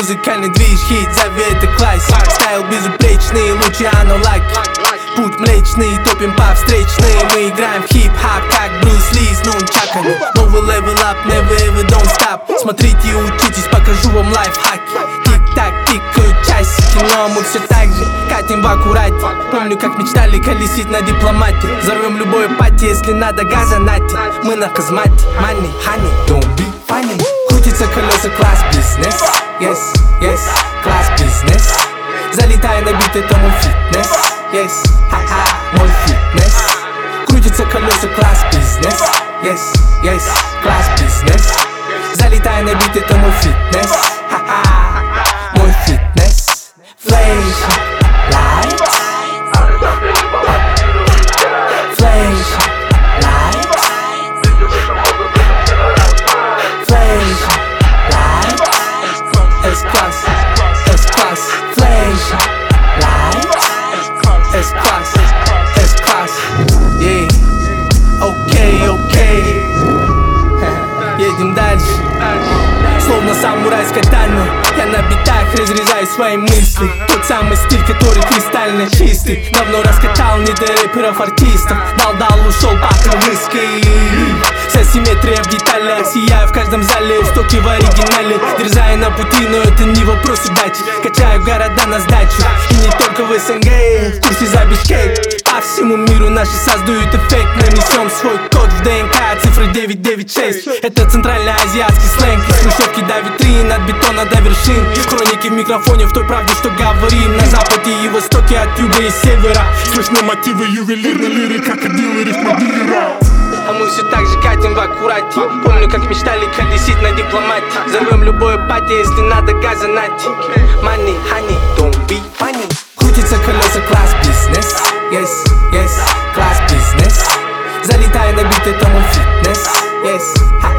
музыкальный движ, хит, зови это классик. Стайл безупречный, Лучиано лаки. Путь млечный, топим по встречной. Мы играем в хип-хап, как Брюс Ли с нунчаками. Новый level up, never ever don't stop. Смотрите и учитесь, покажу вам лайфхаки. Тик-так, тикают часики, но мы все так же катим в аккурате. Помню, как мечтали колесить на дипломате. Взорвем любой пати, если надо газа нати. Мы на казмате, money, honey, don't be funny. Крутится колеса, класс бизнес. Yes, yes, класс бизнес. Залетай на бит, это мой фитнес. Yes, ха-ха, мой фитнес. Крутится колеса, класс бизнес. Yes, yes, класс бизнес. Залетай на бит, это мой фитнес. Ха-ха, мой фитнес. Флэш, лайт. Флэш, лайт. Флэш, лайт. S-класс, S-класс. Флэш, лайт. S-класс, S-класс. Yeah, окей, окей. Едем дальше. Словно самурай с катаной, я на битах разрезаю свои мысли. Тот самый стиль, который кристально чистый. Давно раскатал не до рэперов, артистов. Дал, ушел по крылышке. Вся симметрия в деталях, сияю в каждом зале, стоки в оригинале. Дерзаю на пути, но это не вопрос удачи. Качаю города на сдачу, и не только в СНГ. В курсе за Бишкек. По всему миру наши создают эффект. Нанесем свой код в ДНК, цифры 996. Это центральноазиатский сленг. Из хрущевки до витрин, от бетона до вершин. Хроники в микрофоне в той правде, что говорим. На западе и востоке, от юга и севера. Слышны мотивы ювелирной лирика, крокодилы рифмодилера. А мы все так же катим в аккурате. Помню, как мечтали колесить на дипломате. Зовем любое пати, если надо газа нати. Money, honey, don't be funny. Крутится колеса, класс бизнес. Yes, yes, класс бизнес. Залетай на бит, это мой фитнес. Yes,